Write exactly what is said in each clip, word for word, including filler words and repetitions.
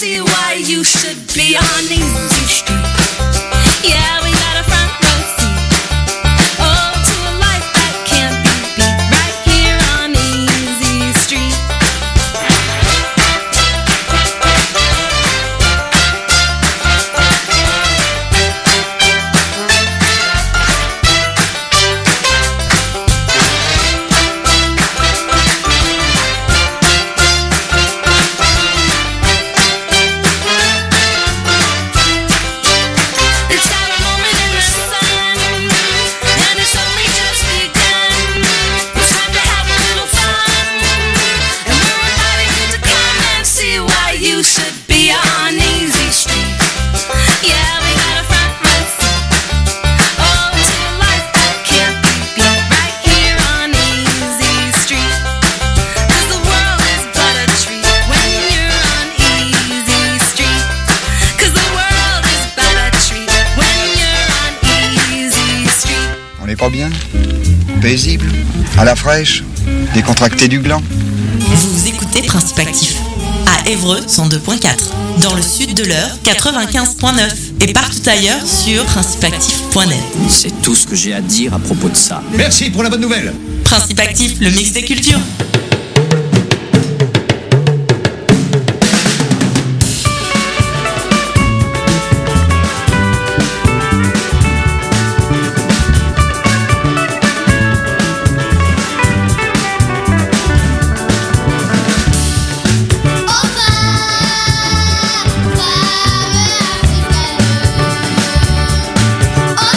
see why you should be on Easy Street. Yeah, we got a front row seat. Oh, to a life that can't be beat. Right here on Easy Street. Pas bien, paisible, à la fraîche, décontracté du gland. Vous écoutez Principe Actif à Évreux cent deux virgule quatre, dans le sud de l'Eure quatre-vingt-quinze virgule neuf et partout ailleurs sur principe actif point net. C'est tout ce que j'ai à dire à propos de ça. Merci pour la bonne nouvelle. Principe Actif, le mix des cultures.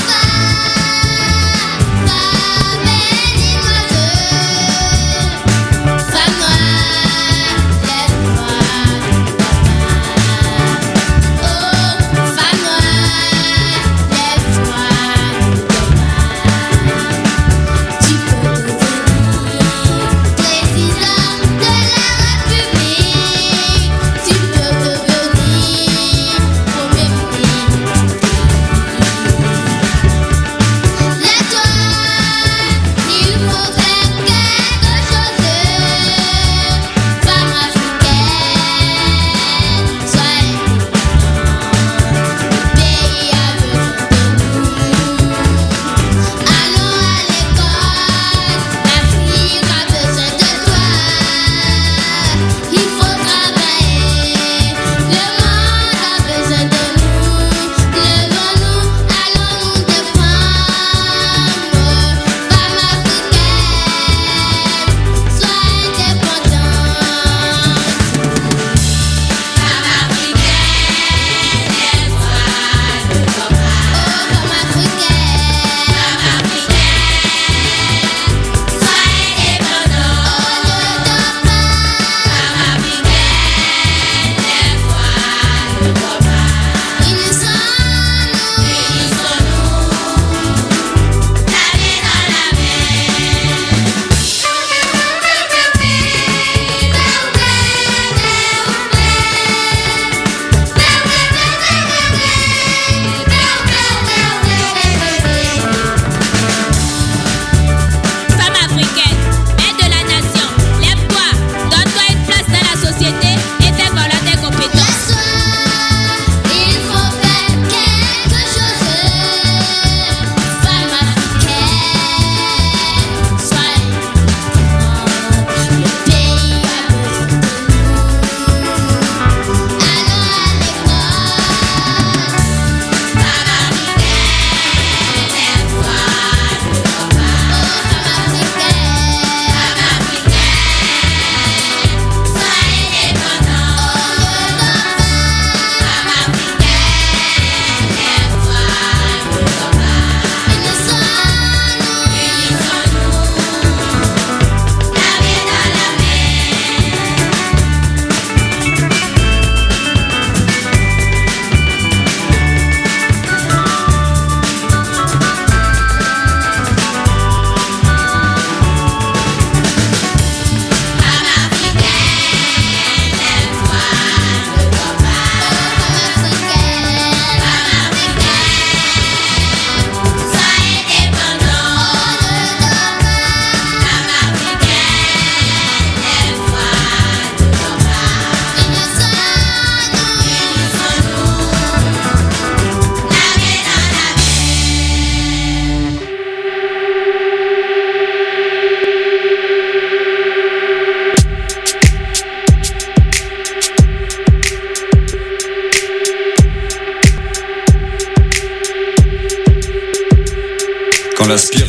Bye.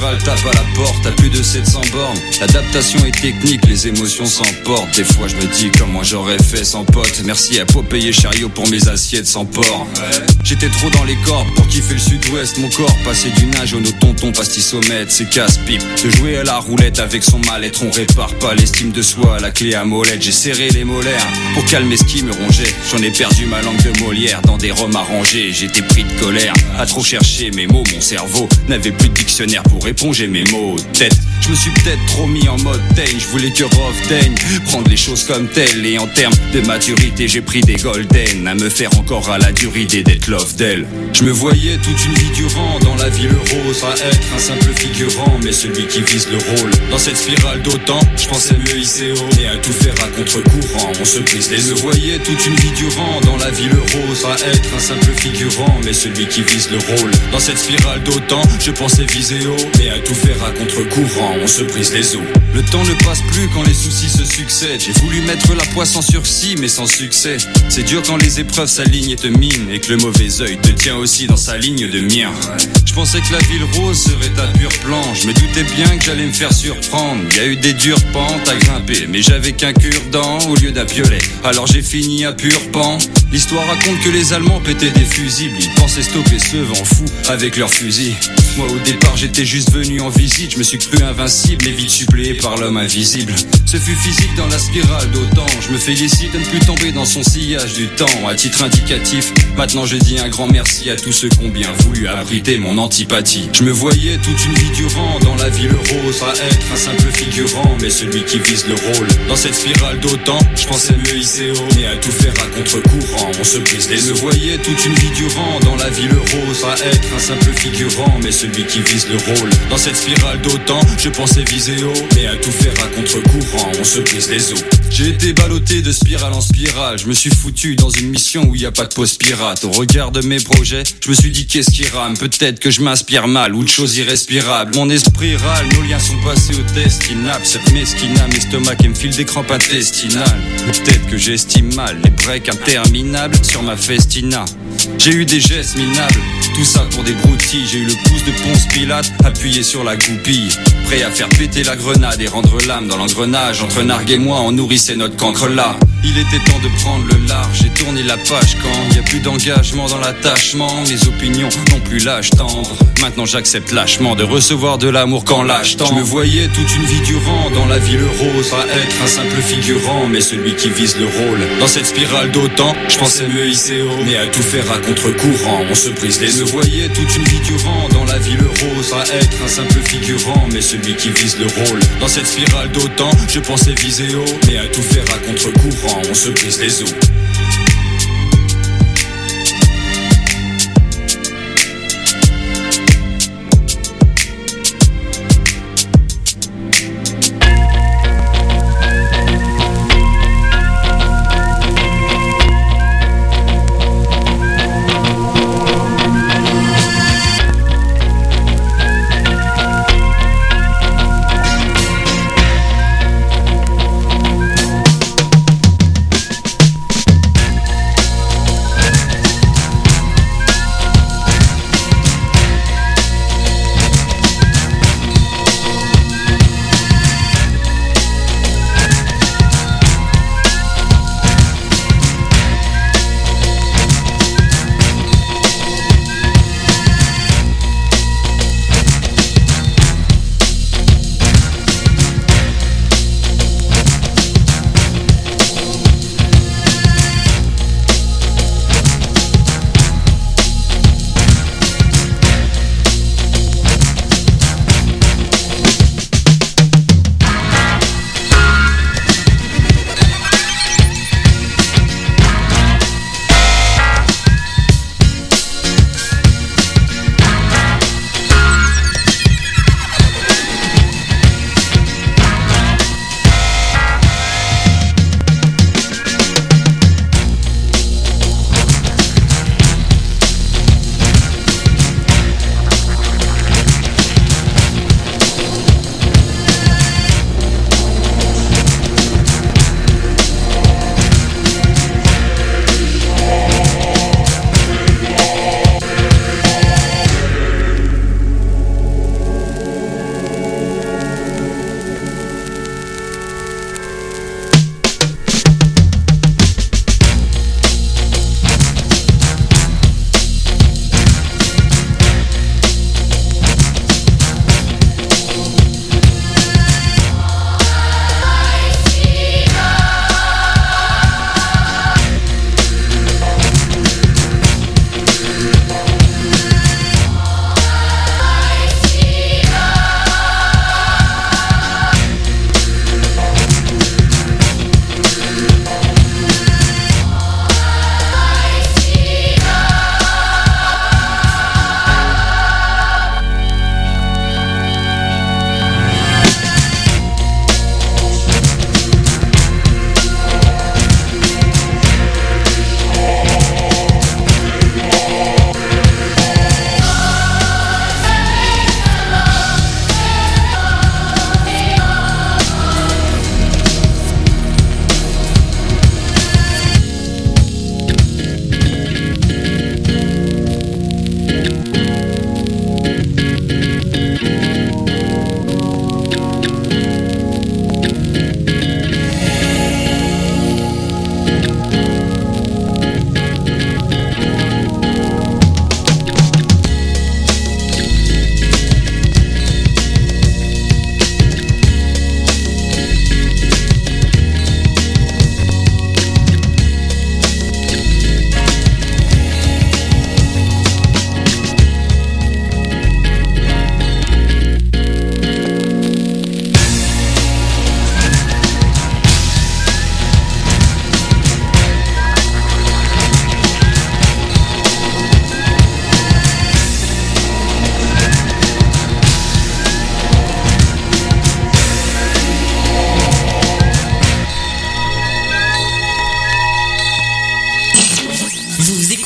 spirale tape à la porte, à plus de sept cents bornes. L'adaptation est technique, les émotions s'emportent. Des fois je me dis comment j'aurais fait sans pote. Merci à Popeye et Chariot pour mes assiettes sans porc. J'étais trop dans les cordes pour kiffer le sud-ouest. Mon corps passé du nage au nos tontons pastissomètre. C'est casse-pipe de jouer à la roulette avec son mal-être. On répare pas l'estime de soi, la clé à molette. J'ai serré les molaires pour calmer ce qui me rongeait. J'en ai perdu ma langue de Molière dans des roms arrangés. J'étais pris de colère à trop chercher mes mots. Mon cerveau n'avait plus de dictionnaire pour éponger mes mots. Tête, je me suis peut-être trop mis en mode teigne. Je voulais que Rof daigne prendre les choses comme telles. Et en termes de maturité j'ai pris des golden. À me faire encore à la dure idée d'être love d'elle. Je me voyais toute une vie durant dans la ville rose, à être un simple figurant, mais celui qui vise le rôle. Dans cette spirale d'autant, je pensais me hisser haut et à tout faire à contre-courant, on se brise les os. Je me voyais toute une vie durant dans la ville rose, à être un simple figurant, mais celui qui vise le rôle. Dans cette spirale d'autant, je pensais viser haut, mais à tout faire à contre-courant, on se brise les os. Le temps ne passe plus quand les soucis se succèdent. J'ai voulu mettre la poisse en sursis, mais sans succès. C'est dur quand les épreuves s'alignent et te minent, et que le mauvais œil te tient aussi dans sa ligne de mien. Je pensais que la ville rose serait un pur plan. Je me doutais bien que j'allais me faire surprendre. Il y a eu des dures pentes à grimper, mais j'avais qu'un cure-dent au lieu d'un piolet. Alors j'ai fini à pur pan. L'histoire raconte que les Allemands pétaient des fusibles. Ils pensaient stopper ce vent fou avec leurs fusils. Moi au départ j'étais juste venu en visite. Je me suis cru invincible, mais vite suppléé par l'homme invisible. Ce fut physique dans la spirale d'autant. Je me félicite de ne plus tomber dans son sillage du temps. À titre indicatif, maintenant je dis un grand merci à tous ceux qui ont bien voulu abriter mon antipathie. Je me voyais toute une vie durant dans la ville rose, à être un simple figurant, mais celui qui vise le rôle. Dans cette spirale d'autant, je pensais me hisser haut, mais à tout faire à contre-courant, on se brise les os. Je me voyais toute une vie durant dans la ville rose, à être un simple figurant, mais celui qui vise le rôle. Dans cette spirale d'autant, je pensais viser haut, mais à tout faire à contre-courant, on se brise les os. J'ai été ballotté de spirale en spirale. Je me suis foutu dans une mission où il y a pas de pause pirate. Au regard de mes projets, je me suis dit qu'est-ce qui rame. Peut-être que je m'inspire mal ou de choses irrespirables. Mon esprit râle, nos liens sont passés au test inapte. Cette mesquina, mes estomacs et me file des crampes intestinales. Peut-être que j'estime mal les breaks interminables sur ma festina. J'ai eu des gestes minables, tout ça pour des broutilles. J'ai eu le pouce de Ponce Pilate appuyé sur la goupille, prêt à faire péter la grenade et rendre l'âme dans l'engrenage. Entre Nargue et moi on nourrissait notre cancre là. Il était temps de prendre le large, j'ai tourné la page quand y a plus d'engagement dans l'attachement. Mes opinions n'ont plus l'âge tendre. Maintenant j'accepte lâchement de recevoir de l'amour quand lâche tant. Je me voyais toute une vie durant dans la ville rose, à être un simple figurant, mais celui qui vise le rôle. Dans cette spirale d'autant, je pensais me hisser haut, mais à tout faire à contre-courant, on se brise les os. Je me voyais toute une vie durant dans la ville rose, à être un simple figurant, mais celui qui vise le rôle. Dans cette spirale d'autant, je pensais viser haut, mais à tout faire à contre-courant, on se brise les os.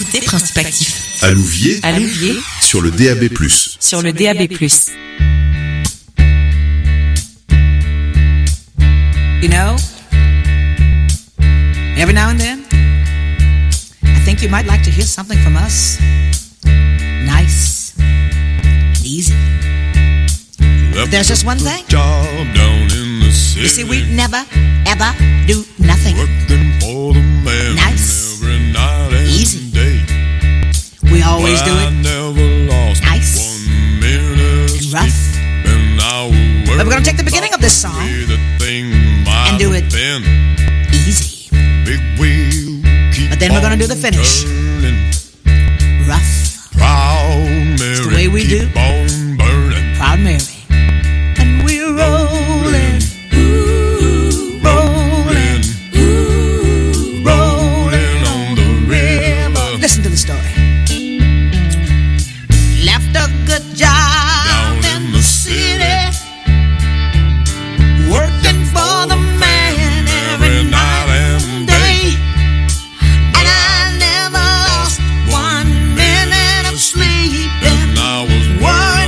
écoutez Principe Actif. À Louviers, À Louviers, sur le D A B plus. sur le D A B plus. You know, every now and then, I think you might like to hear something from us. Nice, and easy. But there's just one thing. You see, we never, ever do nothing nice, easy. We always do it nice and rough. But we're going to take the beginning of this song and do it easy. But then we're going to do the finish rough. It's the way we do Proud Mary. And we're rolling, ooh, rolling, ooh, rolling on the river. Listen to the story. Left a good job in the city, working for the man every night and day, and I never lost one minute of sleep. And I was worried.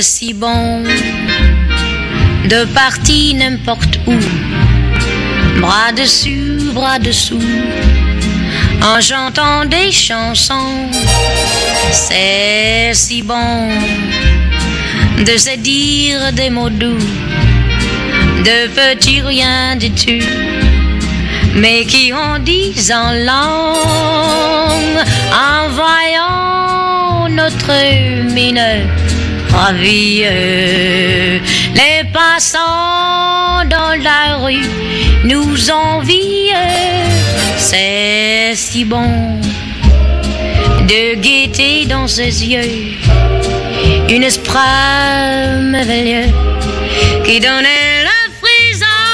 si bon de partir n'importe où, bras dessus, bras dessous, en chantant des chansons. C'est si bon de se dire des mots doux, de petits rien du tout, mais qui en disent en langue, en voyant notre mine ravie. Les passants dans la rue nous envient. C'est si bon de guetter dans ses yeux une esprit merveilleux qui donnait le frisson.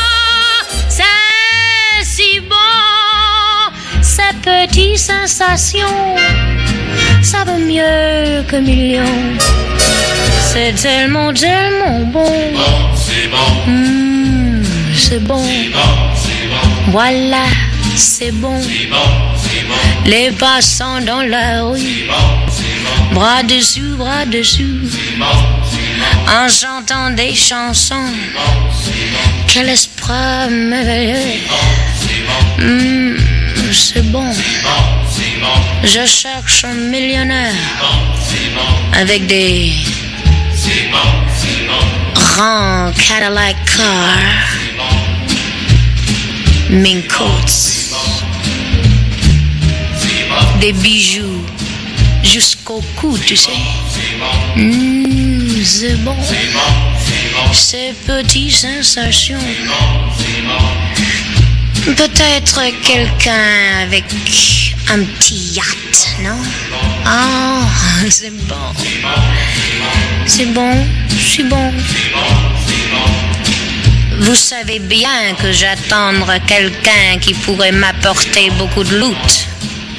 C'est si bon, ces petites sensations, ça vaut mieux que millions. C'est tellement, tellement bon. C'est bon, mmh, c'est bon. C'est bon, c'est bon. Voilà, c'est bon. C'est bon, c'est bon. Les passants dans la rue, c'est bon, c'est bon. Bras dessus, bras dessous, c'est bon, c'est bon. En chantant des chansons, c'est bon, c'est bon. Quel esprit merveilleux. C'est bon, c'est bon. Mmh, c'est bon. C'est bon, c'est bon. Je cherche un millionnaire, c'est bon, c'est bon. Avec des c'est bon, c'est bon. Grands Cadillac cars, mink coats, des bijoux jusqu'au cou, tu sais. Mmh, c'est bon. Ces petites sensations. Peut-être quelqu'un avec un petit yacht, non? Ah, oh, c'est bon. C'est bon, c'est bon. Vous savez bien que j'attends quelqu'un qui pourrait m'apporter beaucoup de loot.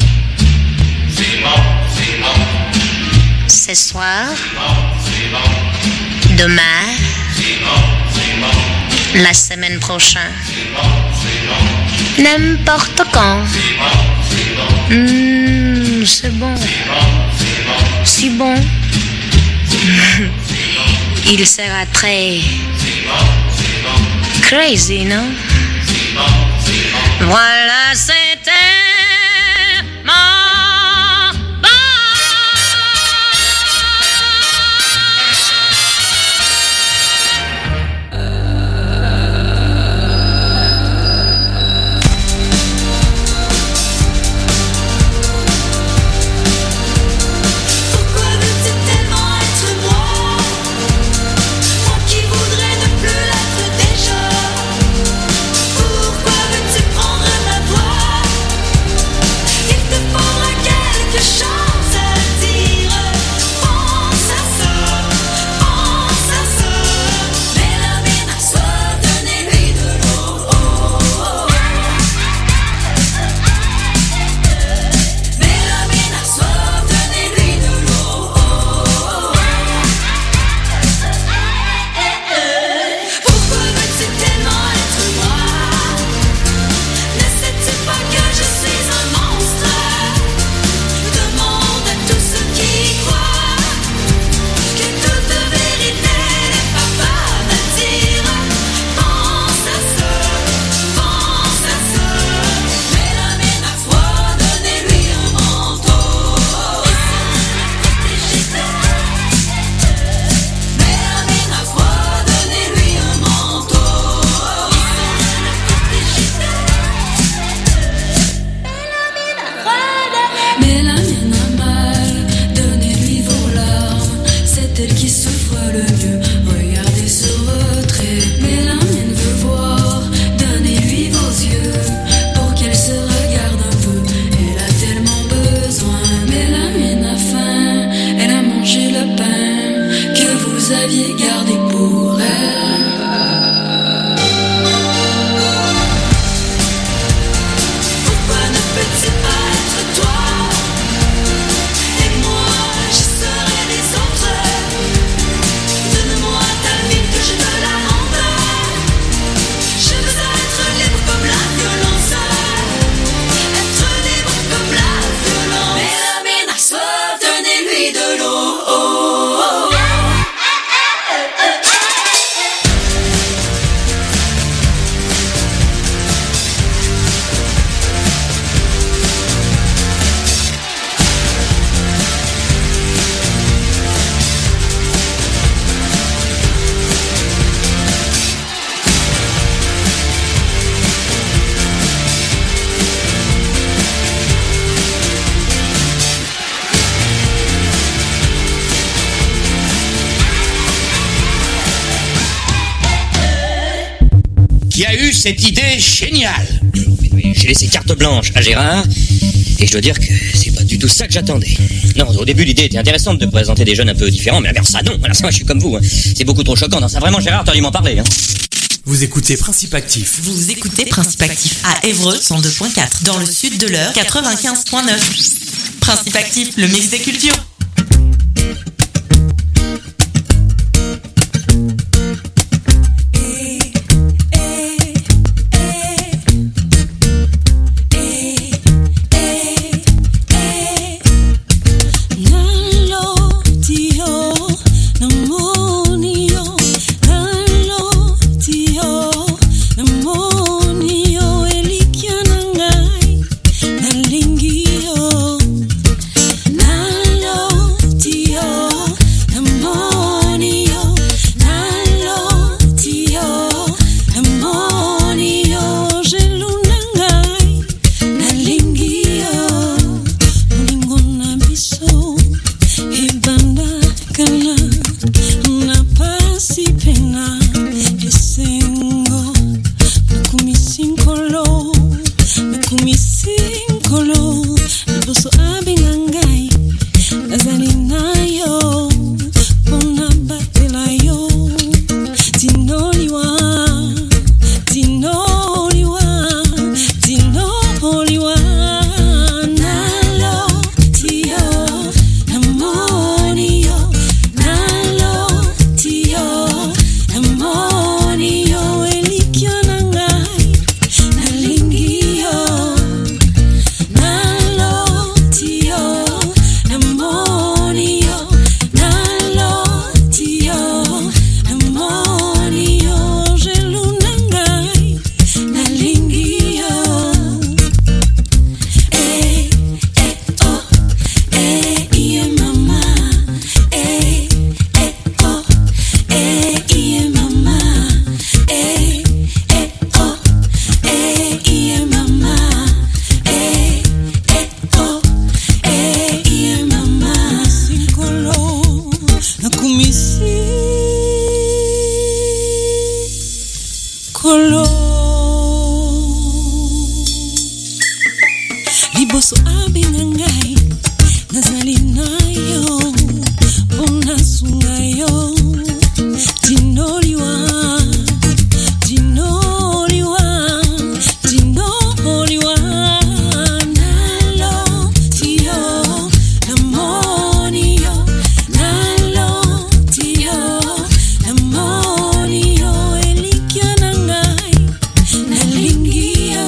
Ce soir, demain, la semaine prochaine, n'importe quand. Mmh, c'est bon. Si bon. Il sera très crazy, non? Voilà, c'était mon bon. Pourquoi veux-tu prendre ma cette idée géniale. J'ai laissé carte blanche à Gérard, et je dois dire que c'est pas du tout ça que j'attendais. Non, au début, l'idée était intéressante de présenter des jeunes un peu différents, mais alors ça, non. Alors ça, moi, je suis comme vous. Hein. C'est beaucoup trop choquant. Non, ça, vraiment, Gérard, t'aurais dû m'en parler. Hein. Vous écoutez Principe Actif. Vous écoutez Principe Actif à Évreux cent deux point quatre. Dans le sud de l'Eure, quatre-vingt-quinze point neuf. Principe Actif, le mix des cultures. Nazali nayo, unasungayo.